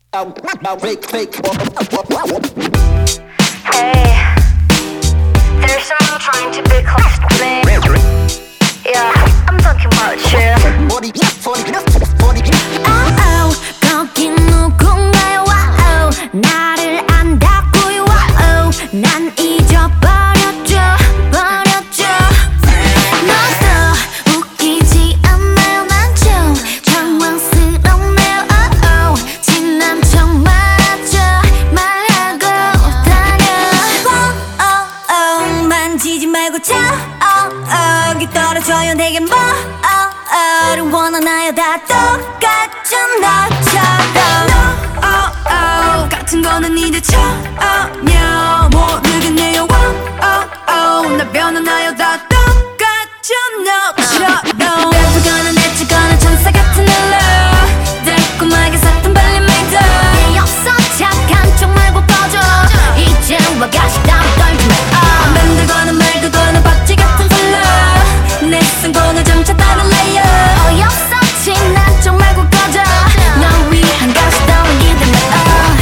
Hey, there's someone trying to be close to me. Yeah, I'm talking about you. Oh, 거기 누군가요? Wow, 나를 안다고요? Wow, 난 잊어버렸죠, 버렸죠. 너도 웃기지 않나요? 난 좀 당황스럽네요. Oh, oh, 지난 척 말하죠, 말하고 다녀. Oh, oh, 만지지 말고 쳐. Oh, oh, 기 떨어져요 내게 뭐? Oh, oh, 원하나요? 다 똑같죠 너처럼. No, oh, oh, 같은 거는 이제 처음이야. 모르겠네요. Oh, oh, 나 변하나요? 다 똑같죠 너처럼. 뱉거나 내치거나 천사 같은 일로 달콤하게 샀던 발림메이드 내 없어 착한 척 말고 꺼져. 이제 와가시 땀 떨지 마. 만들거나 말거나 박쥐 같은 플로 내 성공을 점차 다른 레이어. 어이없어 지난 척 말고 꺼져. 널 위한 가시 따윈 기대 마.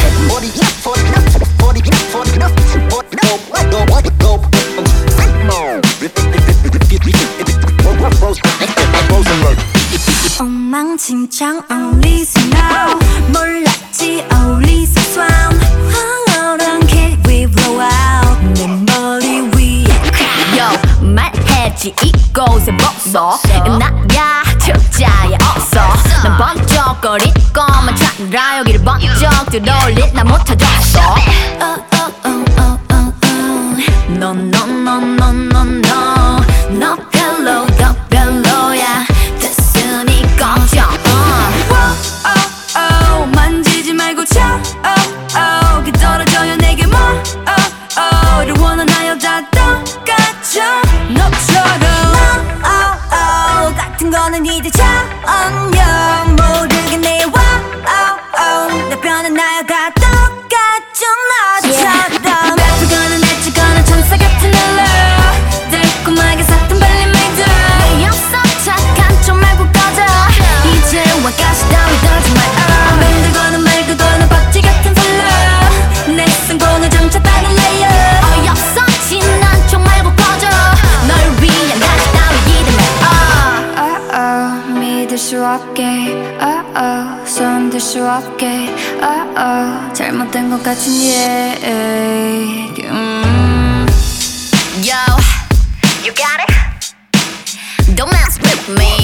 엉망진창 어울리세 now. 몰랐지 어울리세 swan. 황홀한 길 we blow out. 내 머리 위에 Yo 말했지 이곳에 벗어. 나야 적자에 없어. 난 번쩍거릴 것만 찾느라 여기를 번쩍 들어올릴 나 못 찾았어. Oh oh oh oh oh oh. No no no no no no. 너 별로 너 별로야. 됐으니 꺼져. Oh oh 만지지 말고 쳐. Oh oh 기 떨어져요 내게 뭐. Oh oh를 원하나요? 다 똑같죠 너처럼. Oh oh 같은 거는 이제 처음이야. 모르겠네요. Oh oh 나 변하나요? 다 똑같죠 너처럼. 뱉거나 내치거나 천사 같은 일로 달콤하게 샀던 발림메이드 내 없어 착한 척 말고 꺼져. 이제 와가시 따위 떨지 마. 만들거나 말거나 박쥐 같은 플로 내 성공을 점차 다른 레이어. 어이없어 지난 척 말고 꺼져. 널 위한 가시 따위 기대 마. 믿을 수 없게 손들 수 없게 잘못된 것 같은 얘기. Yo, you got it? Don't mess with me.